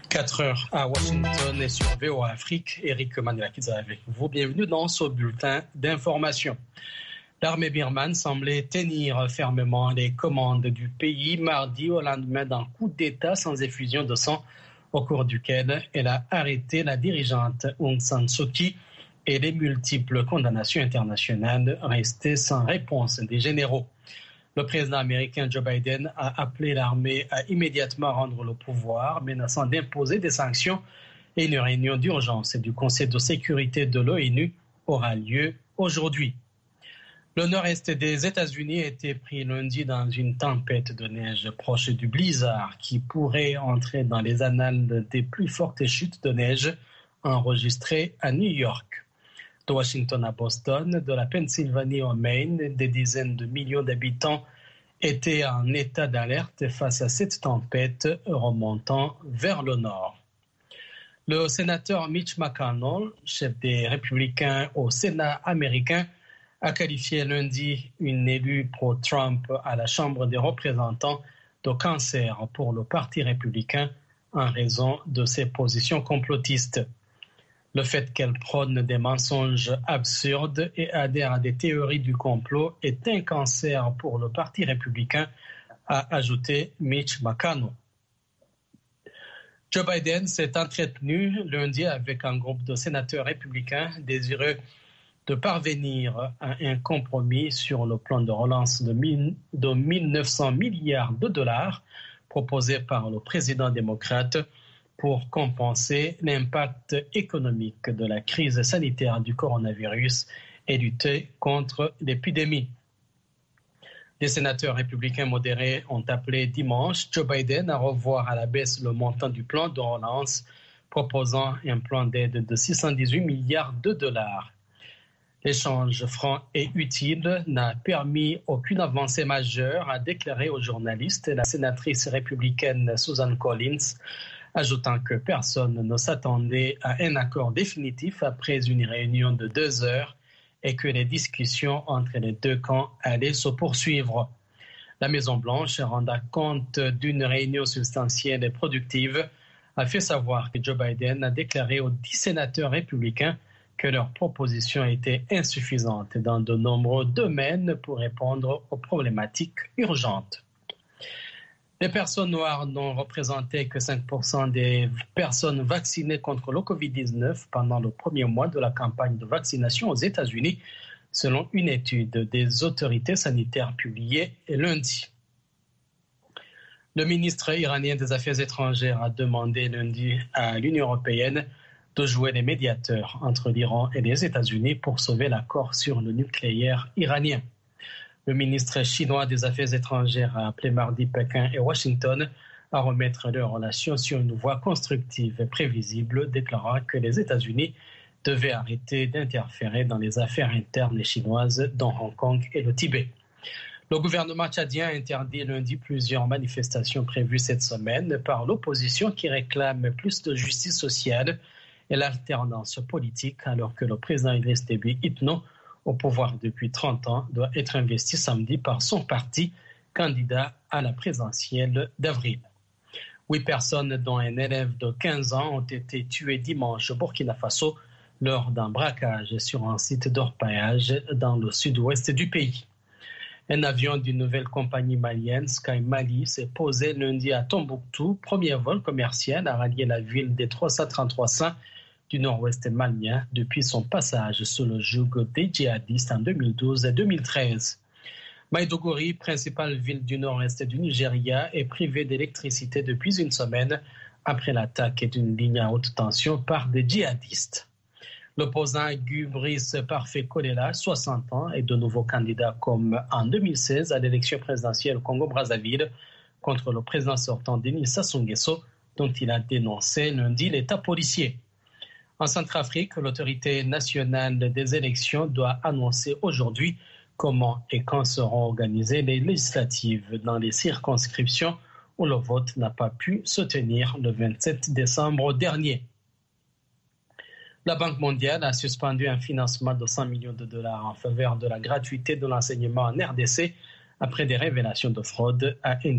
4 heures à Washington et sur VOA Afrique. Eric Manuakidza avec vous. Bienvenue dans ce bulletin d'information. L'armée birmane semblait tenir fermement les commandes du pays mardi au lendemain d'un coup d'État sans effusion de sang au cours duquel elle a arrêté la dirigeante Aung San Suu Kyi et les multiples condamnations internationales restées sans réponse des généraux. Le président américain Joe Biden a appelé l'armée à immédiatement rendre le pouvoir, menaçant d'imposer des sanctions, et une réunion d'urgence du Conseil de sécurité de l'ONU aura lieu aujourd'hui. Le nord-est des États-Unis a été pris lundi dans une tempête de neige proche du blizzard qui pourrait entrer dans les annales des plus fortes chutes de neige enregistrées à New York. De Washington à Boston, de la Pennsylvanie au Maine, des dizaines de millions d'habitants étaient en état d'alerte face à cette tempête remontant vers le nord. Le sénateur Mitch McConnell, chef des Républicains au Sénat américain, a qualifié lundi une élue pro-Trump à la Chambre des représentants de cancer pour le Parti républicain en raison de ses positions complotistes. Le fait qu'elle prône des mensonges absurdes et adhère à des théories du complot est un cancer pour le Parti républicain, a ajouté Mitch McConnell. Joe Biden s'est entretenu lundi avec un groupe de sénateurs républicains désireux de parvenir à un compromis sur le plan de relance de 1900 milliards de dollars proposé par le président démocrate pour compenser l'impact économique de la crise sanitaire du coronavirus et lutter contre l'épidémie. Les sénateurs républicains modérés ont appelé dimanche Joe Biden à revoir à la baisse le montant du plan de relance, proposant un plan d'aide de 618 milliards de dollars. L'échange franc et utile n'a permis aucune avancée majeure, a déclaré aux journalistes la sénatrice républicaine Susan Collins, ajoutant que personne ne s'attendait à un accord définitif après une réunion de 2 heures et que les discussions entre les deux camps allaient se poursuivre. La Maison-Blanche, rendant compte d'une réunion substantielle et productive, a fait savoir que Joe Biden a déclaré aux 10 sénateurs républicains que leur proposition était insuffisante dans de nombreux domaines pour répondre aux problématiques urgentes. Les personnes noires n'ont représenté que 5% des personnes vaccinées contre le Covid-19 pendant le premier mois de la campagne de vaccination aux États-Unis, selon une étude des autorités sanitaires publiée lundi. Le ministre iranien des Affaires étrangères a demandé lundi à l'Union européenne de jouer les médiateurs entre l'Iran et les États-Unis pour sauver l'accord sur le nucléaire iranien. Le ministre chinois des Affaires étrangères a appelé mardi Pékin et Washington à remettre leurs relations sur une voie constructive et prévisible, déclarant que les États-Unis devaient arrêter d'interférer dans les affaires internes chinoises dans Hong Kong et le Tibet. Le gouvernement tchadien a interdit lundi plusieurs manifestations prévues cette semaine par l'opposition qui réclame plus de justice sociale et l'alternance politique, alors que le président Idriss Déby Itno, au pouvoir depuis 30 ans, doit être investi samedi par son parti, candidat à la présidentielle d'avril. 8 personnes, dont un élève de 15 ans, ont été tuées dimanche au Burkina Faso lors d'un braquage sur un site d'orpaillage dans le sud-ouest du pays. Un avion d'une nouvelle compagnie malienne, Sky Mali, s'est posé lundi à Tombouctou, premier vol commercial à rallier la ville des 333 saints du nord-ouest malien depuis son passage sous le joug des djihadistes en 2012 et 2013. Maïdougouri, principale ville du nord-est du Nigeria, est privée d'électricité depuis une semaine après l'attaque d'une ligne à haute tension par des djihadistes. L'opposant Gubrice Parfait Kolela, 60 ans, est de nouveau candidat comme en 2016 à l'élection présidentielle au Congo-Brazzaville contre le président sortant Denis Sassou Nguesso, dont il a dénoncé lundi l'état policier. En Centrafrique, l'autorité nationale des élections doit annoncer aujourd'hui comment et quand seront organisées les législatives dans les circonscriptions où le vote n'a pas pu se tenir le 27 décembre dernier. La Banque mondiale a suspendu un financement de 100 millions de dollars en faveur de la gratuité de l'enseignement en RDC après des révélations de fraude, a